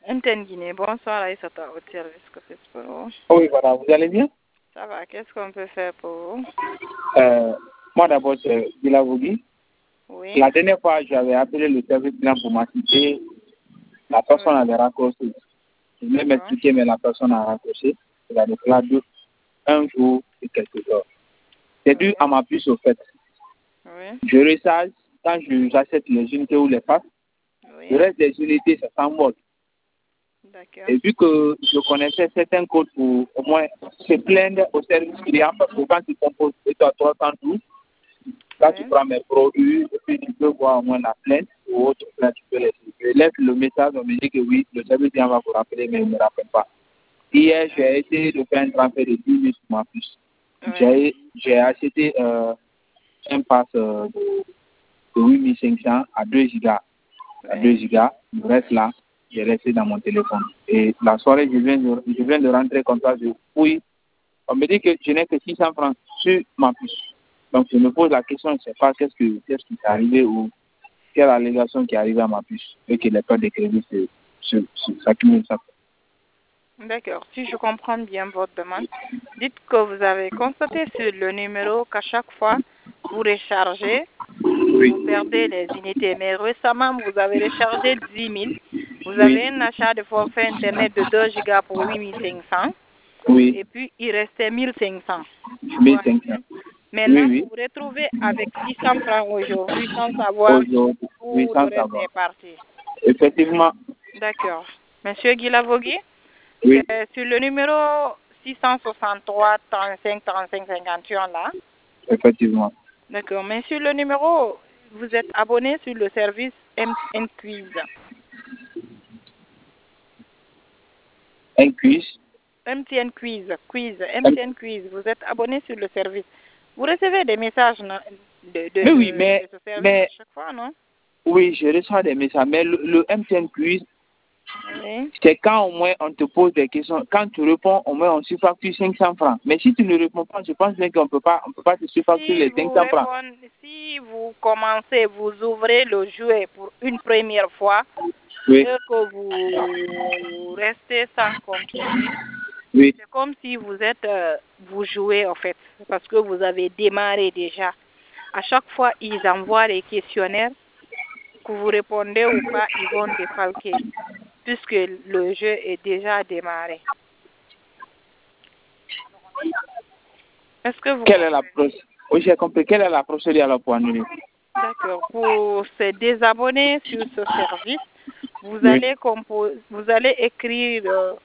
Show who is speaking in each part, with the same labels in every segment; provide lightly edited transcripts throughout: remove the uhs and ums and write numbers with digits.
Speaker 1: MTN Guinée, bonsoir Aïssata, au service que c'est pour vous.
Speaker 2: Oui, voilà, vous allez bien?
Speaker 1: Ça va, qu'est-ce qu'on peut faire pour vous?
Speaker 2: Moi d'abord, c'est Gilavogui.
Speaker 1: Oui.
Speaker 2: La dernière fois, j'avais appelé le service client pour m'assister. La personne avait raccroché. Je voulais m'expliquer, mais la personne a raccroché. Il a déclaré un jour et quelques heures. C'est dû à ma puce, au fait.
Speaker 1: Oui.
Speaker 2: Je recharge quand j'achète les unités ou les passes.
Speaker 1: Oui.
Speaker 2: Le reste des unités, c'est 100 volts.
Speaker 1: D'accord.
Speaker 2: Et vu que je connaissais certains codes pour au moins se plaindre au service client, parce que quand tu composes 312, là tu prends mes produits, et puis tu peux voir au moins la plainte ou autre, là tu peux laisser. Je laisse le message, on me dit que oui, le service client va vous rappeler, mais il ne me rappelle pas. Hier, j'ai essayé de faire un transfert de 10 000 sur ma puce. J'ai acheté un pass de 8500 à 2 gigas. À 2 gigas, le reste là, j'ai resté dans mon téléphone. Et la soirée, je viens de rentrer comme ça, oui. On me dit que je n'ai que 600 francs sur ma puce. Donc je me pose la question, je ne sais pas qu'est-ce qui est arrivé ou quelle allégation qui est arrivée à ma puce et que les pertes de crédit s'accumulent.
Speaker 1: D'accord. Si je comprends bien votre demande, dites que vous avez constaté sur le numéro qu'à chaque fois vous rechargez, vous perdez les unités. Mais récemment, vous avez rechargé 10 000. Vous avez un achat de forfait Internet de 2 gigas pour 8 500.
Speaker 2: Oui.
Speaker 1: Et puis, il restait 1 500.
Speaker 2: 1 500.
Speaker 1: Maintenant, vous vous retrouvez avec 600 francs aujourd'hui sans savoir où le reste est parti.
Speaker 2: Effectivement.
Speaker 1: D'accord. Monsieur Guilavogui,
Speaker 2: oui.
Speaker 1: C'est sur le numéro 663 35 35 51 là.
Speaker 2: Effectivement.
Speaker 1: D'accord. Mais sur le numéro, vous êtes abonné sur le service MTN Quiz.
Speaker 2: Un quiz?
Speaker 1: MTN Quiz. MTN Quiz. Vous êtes abonné sur le service. Vous recevez des messages de ce service à chaque fois, non?
Speaker 2: Oui, je reçois des messages. Mais le MTN Quiz,
Speaker 1: oui.
Speaker 2: C'est quand au moins on te pose des questions. Quand tu réponds, au moins on surfacture 500 francs. Mais si tu ne réponds pas, je pense bien qu'on ne peut pas te surfacturer les 500 francs.
Speaker 1: Si vous commencez, vous ouvrez le jeu pour une première fois,
Speaker 2: et
Speaker 1: que vous restez sans continuer, c'est comme si vous jouez en fait, parce que vous avez démarré déjà. À chaque fois, ils envoient les questionnaires, que vous répondez ou pas, ils vont défalquer, puisque le jeu est déjà démarré. Est-ce que vous...
Speaker 2: Oui, j'ai compris. Quelle est la procédure alors pour annuler?
Speaker 1: D'accord. Pour se désabonner sur ce service, vous allez écrire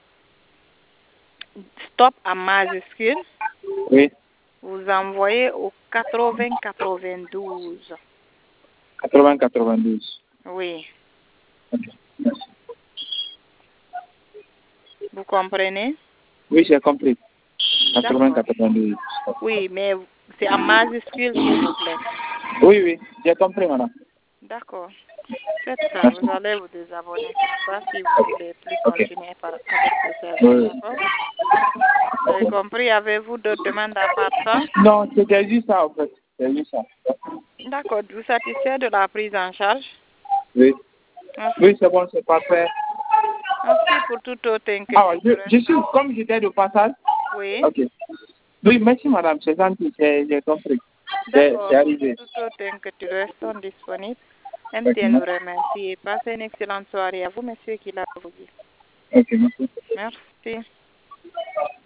Speaker 1: stop en majuscule.
Speaker 2: Oui.
Speaker 1: Vous envoyez au 80-92.
Speaker 2: 80-92.
Speaker 1: Oui.
Speaker 2: Okay.
Speaker 1: Vous comprenez?
Speaker 2: Oui, j'ai compris. 80-92.
Speaker 1: Oui, mais c'est en majuscule, s'il vous plaît.
Speaker 2: Oui, j'ai compris, madame.
Speaker 1: D'accord. Faites ça, vous allez vous désabonner comme ça si vous voulez plus continuer avec ce service. D'accord? Vous avez compris? Avez-vous d'autres demandes à part ça?
Speaker 2: Non, c'était juste ça, en fait. C'est juste ça.
Speaker 1: D'accord. Vous satisfait de la prise en charge?
Speaker 2: Oui.
Speaker 1: Merci.
Speaker 2: Oui, c'est bon, c'est parfait.
Speaker 1: Merci pour tout autre inquiétude.
Speaker 2: Ah, je suis, comme j'étais de passage.
Speaker 1: Oui.
Speaker 2: Ok. Oui, merci, madame. C'est gentil, j'ai compris.
Speaker 1: D'accord.
Speaker 2: C'est arrivé.
Speaker 1: Pour tout autre inquiétude, restons disponibles. MTN vous remercie et passez une excellente soirée à vous, monsieur Guilavogui.
Speaker 2: Ok, merci.
Speaker 1: Merci.